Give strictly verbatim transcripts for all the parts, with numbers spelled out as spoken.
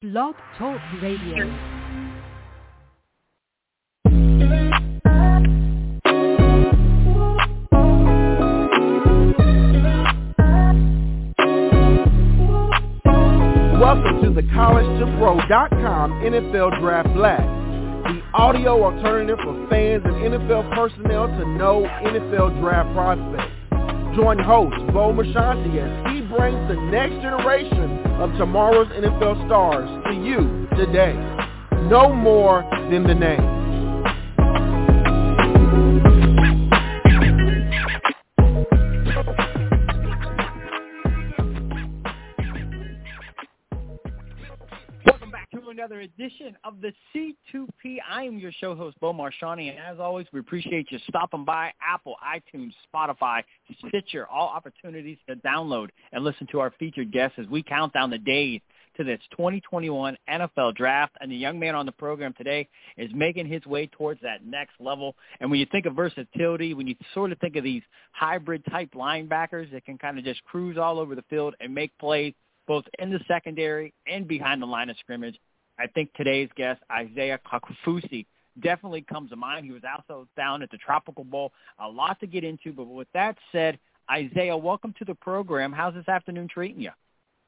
Blog Talk Radio. Welcome to the college to pro dot com N F L Draft Blast, the audio alternative for fans and N F L personnel to know N F L draft prospects. Join host Bo Marchionte as he brings the next generation of tomorrow's N F L stars to you today. No more than the name. Another edition of the C two P. I am your show host, Bo Marchionte, and as always, we appreciate you stopping by Apple, iTunes, Spotify, Stitcher, all opportunities to download and listen to our featured guests as we count down the days to this twenty twenty-one N F L Draft. And the young man on the program today is making his way towards that next level. And when you think of versatility, when you sort of think of these hybrid-type linebackers that can kind of just cruise all over the field and make plays both in the secondary and behind the line of scrimmage, I think today's guest, Isaiah Kaufusi, definitely comes to mind. He was also down at the Tropical Bowl. A lot to get into, but with that said, Isaiah, welcome to the program. How's this afternoon treating you?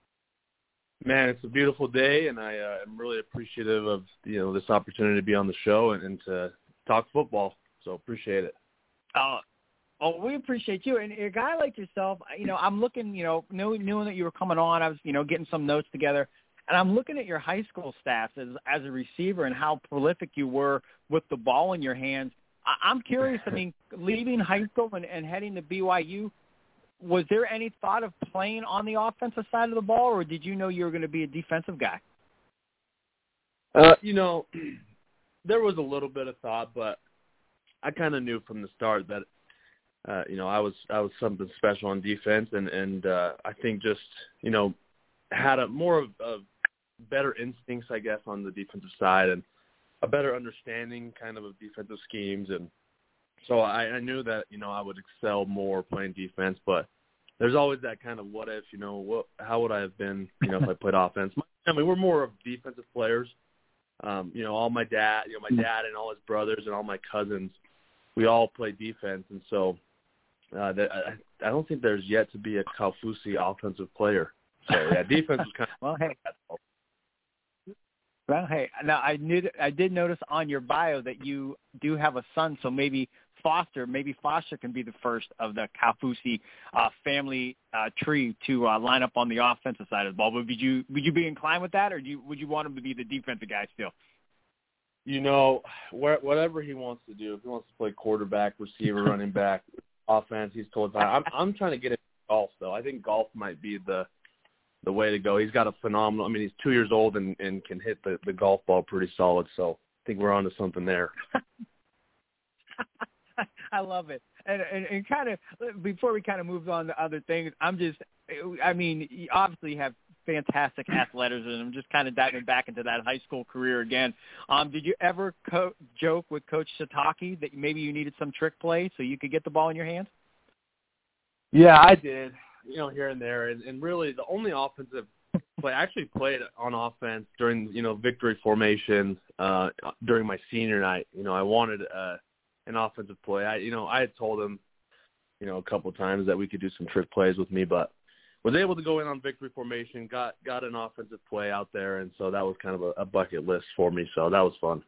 Man, it's a beautiful day, and I uh, am really appreciative of you know this opportunity to be on the show and, and to talk football. So appreciate it. Uh, oh, we appreciate you. And a guy like yourself, you know, I'm looking, you know, knowing, knowing that you were coming on, I was, you know, getting some notes together. And I'm looking at your high school stats as as a receiver and how prolific you were with the ball in your hands. I, I'm curious, I mean, leaving high school and, and heading to B Y U, was there any thought of playing on the offensive side of the ball, or did you know you were going to be a defensive guy? Uh, you know, there was a little bit of thought, but I kind of knew from the start that, uh, you know, I was I was something special on defense, and, and uh, I think just, you know, had a more of a better instincts, I guess, on the defensive side and a better understanding kind of of defensive schemes. And so I, I knew that, you know, I would excel more playing defense, but there's always that kind of what if, you know, what, how would I have been, you know, if I played offense? I mean, we're more of defensive players. Um, you know, all my dad, you know, my dad and all his brothers and all my cousins, we all play defense. And so uh, that, I, I don't think there's yet to be a Kaufusi offensive player. So, yeah, defense was kind of well, hey. Well, hey, now I knew that, I did notice on your bio that you do have a son, so maybe Foster, maybe Foster can be the first of the Kaufusi uh, family uh, tree to uh, line up on the offensive side of the ball. But would you would you be inclined with that, or do you, would you want him to be the defensive guy still? You know, where, whatever he wants to do. If he wants to play quarterback, receiver, running back, offense, he's totally fine. I'm I'm trying to get into golf though. I think golf might be the the way to go. He's got a phenomenal, I mean, he's two years old and, and can hit the, the golf ball pretty solid. So I think we're on to something there. I love it. And, and, and kind of, before we kind of move on to other things, I'm just, I mean, you obviously have fantastic athleticism. I'm just kind of diving back into that high school career again. Um, did you ever co- joke with Coach Sataki that maybe you needed some trick play so you could get the ball in your hands? Yeah, I did. You know, here and there, and, and really the only offensive play I actually played on offense during, you know, victory formation uh, during my senior night. You know, I wanted uh, an offensive play. I, you know, I had told him, you know, a couple of times that we could do some trick plays with me, but was able to go in on victory formation, got got an offensive play out there, and so that was kind of a, a bucket list for me. So that was fun.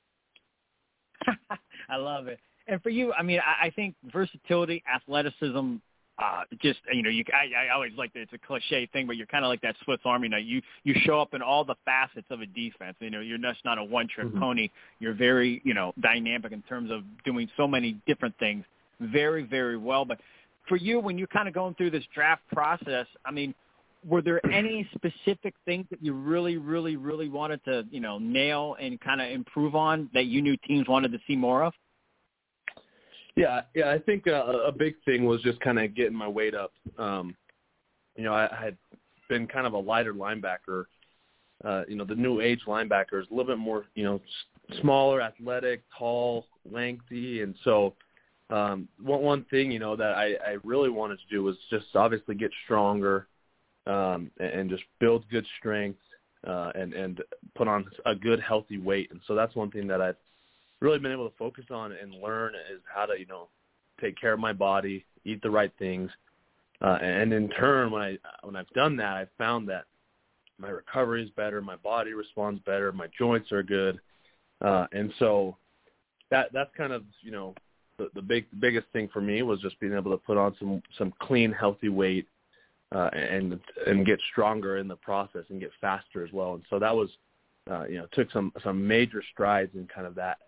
I love it. And for you, I mean, I, I think versatility, athleticism. Uh, just, you know, you, I, I always like that it's a cliche thing, but you're kind of like that Swiss Army knife. You, you show up in all the facets of a defense. You know, you're just not a one-trick mm-hmm. pony. You're very, you know, dynamic in terms of doing so many different things very, very well. But for you, when you're kind of going through this draft process, I mean, were there any specific things that you really, really, really wanted to, you know, nail and kind of improve on that you knew teams wanted to see more of? Yeah, yeah, I think uh, a big thing was just kind of getting my weight up. Um, you know, I, I had been kind of a lighter linebacker. Uh, you know, the new age linebackers, a little bit more, you know, s- smaller, athletic, tall, lengthy. And so um, one, one thing, you know, that I, I really wanted to do was just obviously get stronger um, and, and just build good strength. uh, and and put on a good healthy weight. And so that's one thing that I've really been able to focus on and learn is how to you know take care of my body, eat the right things, uh, and in turn when I when I've done that, I've found that my recovery is better, my body responds better, my joints are good, uh, and so that that's kind of you know the, the big the biggest thing for me was just being able to put on some some clean, healthy weight, uh, and and get stronger in the process and get faster as well. And so that was uh, you know took some some major strides in kind of that.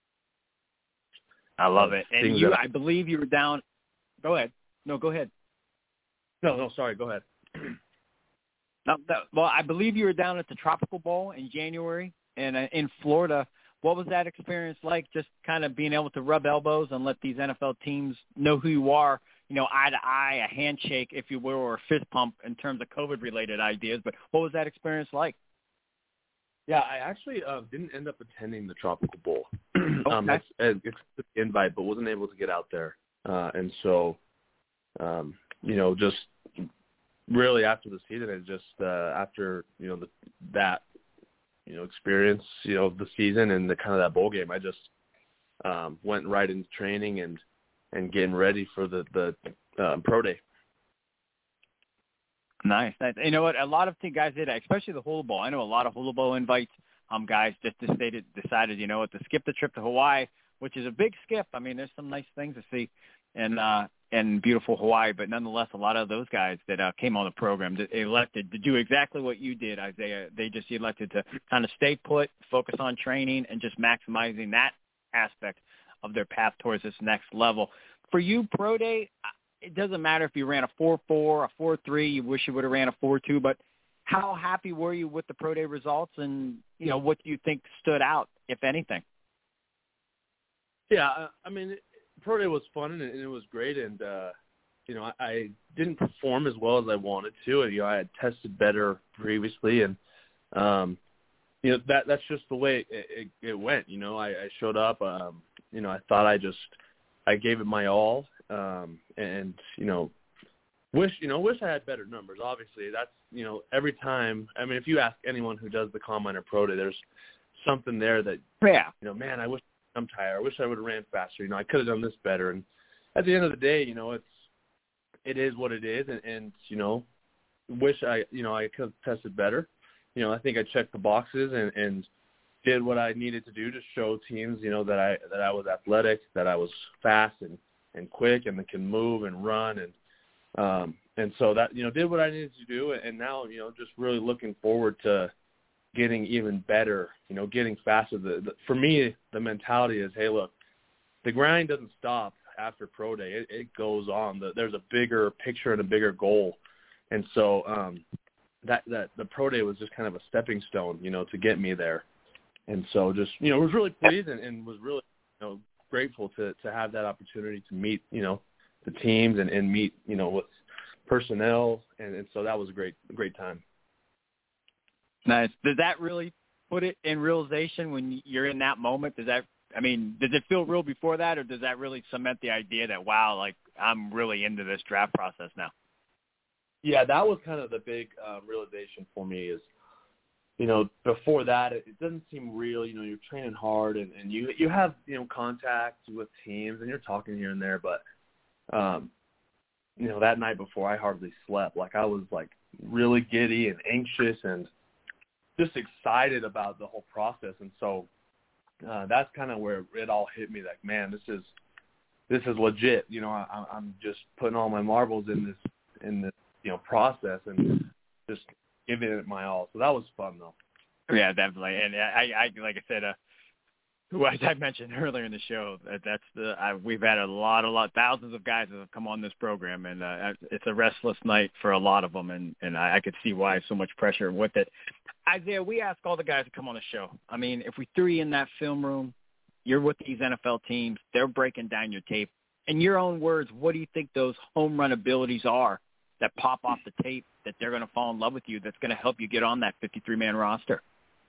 I love it. And you, I, I believe you were down. Go ahead. No, go ahead. No, no, sorry. Go ahead. No, that, well, I believe you were down at the Tropical Bowl in January and uh, in Florida. What was that experience like, just kind of being able to rub elbows and let these N F L teams know who you are, you know, eye to eye, a handshake, if you will, or a fist pump in terms of COVID-related ideas. But what was that experience like? Yeah, I actually uh, didn't end up attending the Tropical Bowl. Okay. um, I accepted the invite, but wasn't able to get out there. Uh, and so, um, you know, just really after the season and just uh, after, you know, the, that, you know, experience, you know, the season and the kind of that bowl game, I just um, went right into training and, and getting ready for the, the uh, pro day. Nice. You know what? A lot of the guys did, especially the Hula Bowl. I know a lot of Hula Bowl invites. Um, guys just decided, decided, you know what, to skip the trip to Hawaii, which is a big skip. I mean, there's some nice things to see in uh, in beautiful Hawaii, but nonetheless, a lot of those guys that uh, came on the program that elected to do exactly what you did, Isaiah. They just elected to kind of stay put, focus on training, and just maximizing that aspect of their path towards this next level. For you, Pro Day, it doesn't matter if you ran a four four, a four three, you wish you would have ran a four two, but how happy were you with the Pro Day results, and, you know, what do you think stood out, if anything? Yeah, I mean, Pro Day was fun and it was great, and uh, you know, I, I didn't perform as well as I wanted to. And, you know, I had tested better previously, and um, you know that that's just the way it, it, it went. You know, I, I showed up. Um, you know, I thought I just I gave it my all, um, and you know, wish you know wish I had better numbers. Obviously, that's you know every time. I mean, if you ask anyone who does the Combine or Pro Day, there's something there that yeah, you know, man, I wish. I'm tired. I wish I would have ran faster. You know, I could have done this better. And at the end of the day, you know, it's it is what it is. And, and you know, wish I, you know, I could have tested better. You know, I think I checked the boxes and, and did what I needed to do to show teams, you know, that I that I was athletic, that I was fast and, and quick, and that can move and run. And um, and so that, you know, did what I needed to do. And now, you know, just really looking forward to getting even better, you know, getting faster. The, the, for me, the mentality is, hey, look, the grind doesn't stop after Pro Day. It, it goes on. The, there's a bigger picture and a bigger goal. And so um, that, that the Pro Day was just kind of a stepping stone, you know, to get me there. And so just, you know, was really pleased and, and was really, you know, grateful to, to have that opportunity to meet, you know, the teams and, and meet, you know, with personnel. And, and so that was a great, great time. Nice. Does that really put it in realization when you're in that moment? Does that, I mean, does it feel real before that, or does that really cement the idea that, wow, like, I'm really into this draft process now? Yeah, that was kind of the big uh, realization for me is, you know, before that, it, it doesn't seem real. You know, you're training hard and, and you you have, you know, contact with teams and you're talking here and there. But, um, you know, that night before I hardly slept. Like, I was, like, really giddy and anxious and just excited about the whole process. And so uh, that's kind of where it all hit me, like, man, this is this is legit. You know, I, I'm just putting all my marbles in this in this you know process and just giving it my all. So that was fun, though. Yeah, definitely. And I, I like I said, uh, who as I mentioned earlier in the show, that that's the I, we've had a lot, a lot, thousands of guys that have come on this program, and uh, it's a restless night for a lot of them, and and I, I could see why so much pressure with it. Isaiah, we ask all the guys to come on the show. I mean, if we threw you in that film room, you're with these N F L teams, they're breaking down your tape. In your own words, what do you think those home run abilities are that pop off the tape that they're going to fall in love with you, that's going to help you get on that fifty-three man roster?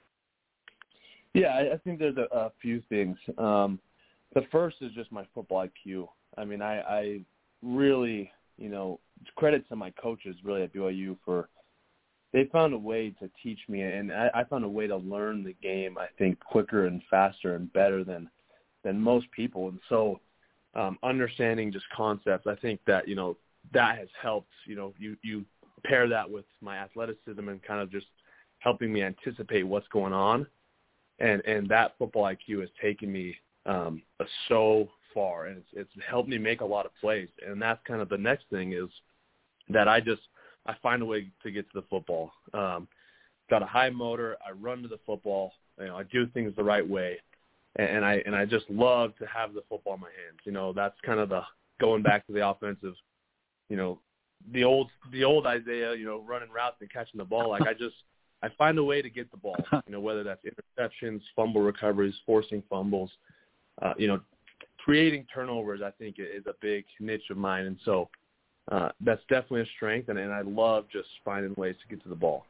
Yeah, I, I think there's a, a few things. Um, the first is just my football I Q. I mean, I, I really, you know, credit to my coaches really at B Y U for they found a way to teach me, and I, I found a way to learn the game, I think, quicker and faster and better than than most people. And so um, understanding just concepts, I think that, you know, that has helped. You know, you, you pair that with my athleticism and kind of just helping me anticipate what's going on. And, and that football I Q has taken me um, so far, and it's, it's helped me make a lot of plays. And that's kind of the next thing is that I just – I find a way to get to the football. Um, got a high motor. I run to the football. You know, I do things the right way. And I and I just love to have the football in my hands. You know, that's kind of the going back to the offensive, you know, the old the old Isaiah, you know, running routes and catching the ball. Like I just I find a way to get the ball. You know, whether that's interceptions, fumble recoveries, forcing fumbles, uh, you know, creating turnovers. I think is a big niche of mine, and so uh, that's definitely a strength. And, and I love just finding ways to get to the ball.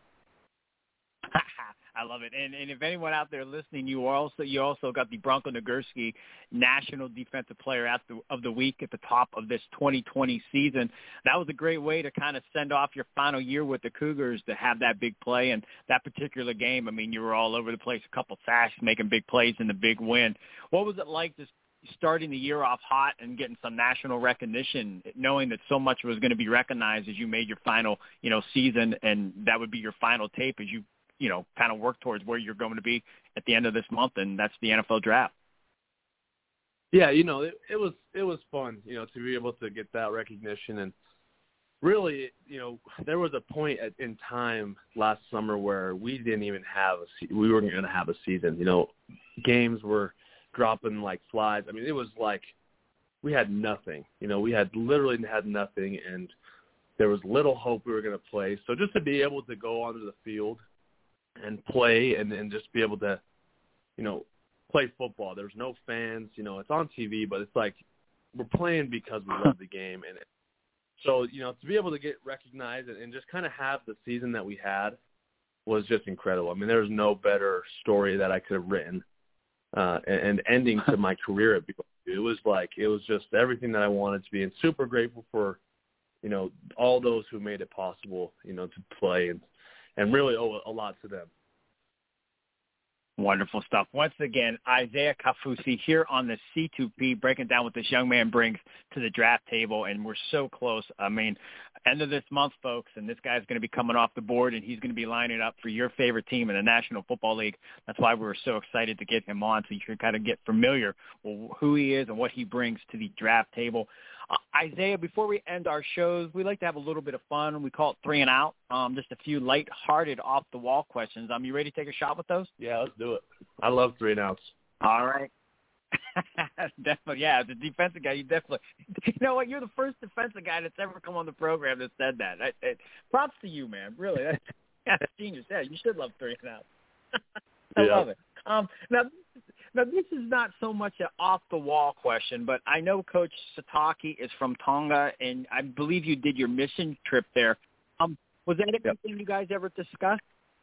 I love it. And and if anyone out there listening, you are also you also got the Bronco Nagurski National Defensive Player at the, of the Week at the top of this twenty twenty season. That was a great way to kind of send off your final year with the Cougars to have that big play. And that particular game, I mean, you were all over the place, a couple sacks, making big plays in the big win. What was it like just starting the year off hot and getting some national recognition, knowing that so much was going to be recognized as you made your final, you know, season, and that would be your final tape as you you know, kind of work towards where you're going to be at the end of this month, and that's the N F L draft. Yeah, you know, it, it was it was fun, you know, to be able to get that recognition. And really, you know, there was a point at, in time last summer where we didn't even have a se- we weren't going to have a season. You know, games were dropping like flies. I mean, it was like we had nothing. You know, we had literally had nothing, and there was little hope we were going to play. So just to be able to go onto the field and play and, and just be able to, you know, play football. There's no fans, you know, it's on T V, but it's like we're playing because we love the game. And so, you know, to be able to get recognized and, and just kind of have the season that we had was just incredible. I mean, there's no better story that I could have written uh, and, and ending to my career at B Y U. It was like, it was just everything that I wanted to be, and super grateful for, you know, all those who made it possible, you know, to play and, and really owe a lot to them. Wonderful stuff. Once again, Isaiah Kaufusi here on the C two P, breaking down what this young man brings to the draft table, and we're so close. I mean, end of this month, folks, and this guy's going to be coming off the board, and he's going to be lining up for your favorite team in the National Football League. That's why we were so excited to get him on, so you can kind of get familiar with who he is and what he brings to the draft table. Uh, Isaiah, before we end our shows, we like to have a little bit of fun. We call it three and out, um, just a few light-hearted, off-the-wall questions. Um, you ready to take a shot with those? Yeah, let's do it. I love three and outs. All right. Definitely, yeah, the defensive guy, you definitely – you know what? You're the first defensive guy that's ever come on the program that said that. I, I, props to you, man. Really. That's, that's genius. Yeah, you should love three and outs. I yeah. love it. Um, now, now, this is not so much an off-the-wall question, but I know Coach Sitake is from Tonga, and I believe you did your mission trip there. Um, was that anything yep. you guys ever discussed?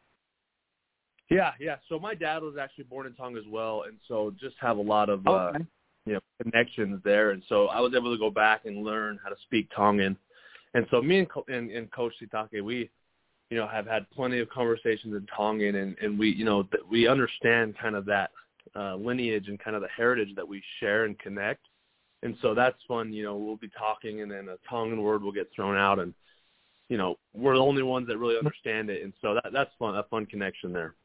Yeah, yeah. So my dad was actually born in Tonga as well, and so just have a lot of okay. uh, you know connections there. And so I was able to go back and learn how to speak Tongan. And so me and, and, and Coach Sitake, we you know have had plenty of conversations in Tongan, and, and we you know th- we understand kind of that uh, lineage and kind of the heritage that we share and connect. And so that's fun. You know, we'll be talking, and then a Tongan word will get thrown out, and you know we're the only ones that really understand it. And so that that's fun, a fun connection there.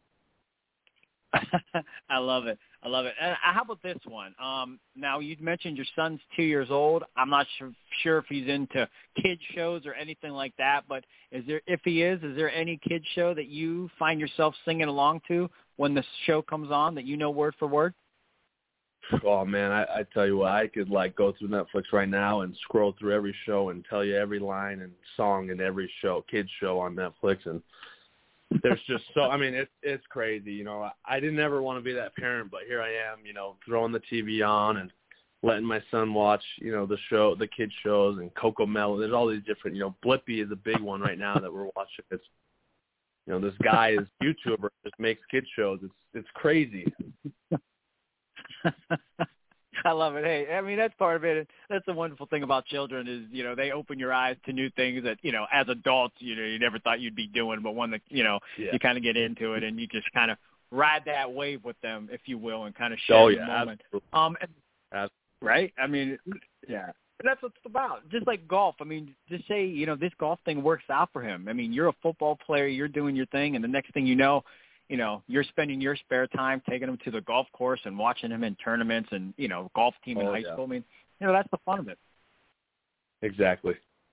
I love it. I love it. And how about this one? Um, now, you mentioned your son's two years old. I'm not sure, sure if he's into kid shows or anything like that, but is there, if he is, is there any kid show that you find yourself singing along to when the show comes on that you know word for word? Oh, man, I, I tell you what, I could, like, go through Netflix right now and scroll through every show and tell you every line and song in every show, kid show on Netflix, and there's just so, I mean, it's it's crazy, you know. I didn't ever want to be that parent, but here I am, you know, throwing the T V on and letting my son watch, you know, the show, the kid shows, and Coco Melon. There's all these different, you know, Blippi is a big one right now that we're watching. It's, you know, this guy is YouTuber, just makes kid shows. It's it's crazy. I love it. Hey, I mean, that's part of it. That's the wonderful thing about children is, you know, they open your eyes to new things that, you know, as adults, you know, you never thought you'd be doing, but when the, you know, yeah. you kind of get into it and you just kind of ride that wave with them, if you will, and kind of share oh, the yeah, moment. Absolutely. Um, and, absolutely. Right? I mean, yeah. And that's what it's about. Just like golf. I mean, just say, you know, this golf thing works out for him. I mean, you're a football player, you're doing your thing, and the next thing you know, you know, you're spending your spare time taking him to the golf course and watching him in tournaments and, you know, golf team in oh, high yeah. school. I mean, you know, that's the fun of it. Exactly.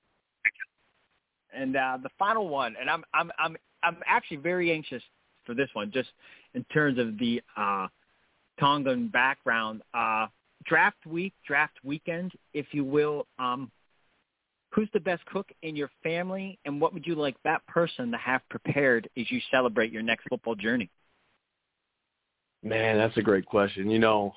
And uh, the final one, and I'm I'm I'm I'm actually very anxious for this one, just in terms of the uh, Tongan background. Uh, draft week, draft weekend, if you will. Um, Who's the best cook in your family, and what would you like that person to have prepared as you celebrate your next football journey? Man, that's a great question. You know,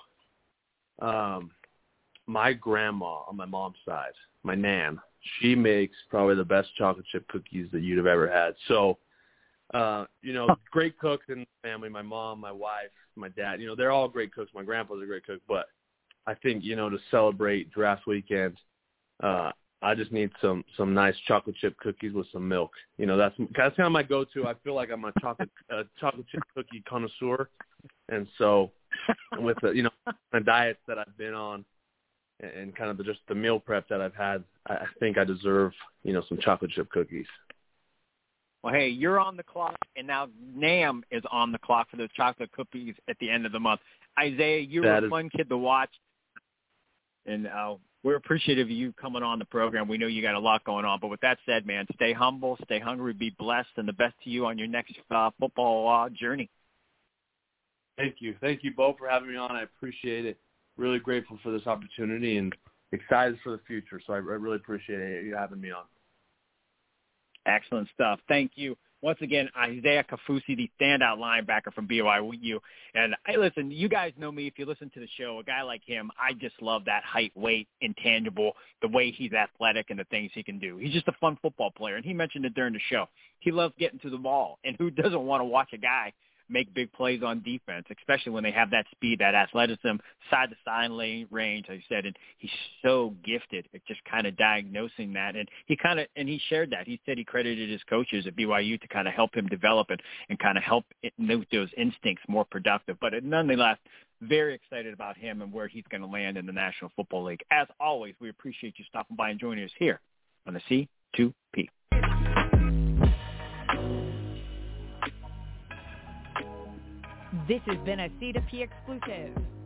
um, my grandma on my mom's side, my Nan, she makes probably the best chocolate chip cookies that you'd have ever had. So, uh, you know, great cooks in the family, my mom, my wife, my dad, you know, they're all great cooks. My grandpa's a great cook. But I think, you know, to celebrate draft weekend, uh, I just need some some nice chocolate chip cookies with some milk. You know, that's that's kind of my go-to. I feel like I'm a chocolate uh, chocolate chip cookie connoisseur, and so with the you know the diets that I've been on, and, and kind of the, just the meal prep that I've had, I think I deserve you know some chocolate chip cookies. Well, hey, you're on the clock, and now Nam is on the clock for those chocolate cookies at the end of the month. Isaiah, you were a fun kid to watch, and uh, we're appreciative of you coming on the program. We know you got a lot going on. But with that said, man, stay humble, stay hungry, be blessed, and the best to you on your next uh, football uh, journey. Thank you. Thank you both for having me on. I appreciate it. Really grateful for this opportunity and excited for the future. So I, I really appreciate you having me on. Excellent stuff. Thank you. Once again, Isaiah Kaufusi, the standout linebacker from B Y U. And hey, listen, you guys know me. If you listen to the show, a guy like him, I just love that height, weight, intangible, the way he's athletic and the things he can do. He's just a fun football player. And he mentioned it during the show. He loves getting to the ball. And who doesn't want to watch a guy make big plays on defense, especially when they have that speed, that athleticism, side-to-side lane range, like I said, and he's so gifted at just kind of diagnosing that. And he kind of, and he shared that. He said he credited his coaches at B Y U to kind of help him develop it and kind of help it make those instincts more productive. But nonetheless, very excited about him and where he's going to land in the National Football League. As always, we appreciate you stopping by and joining us here on the C two P. This has been a C two P exclusive.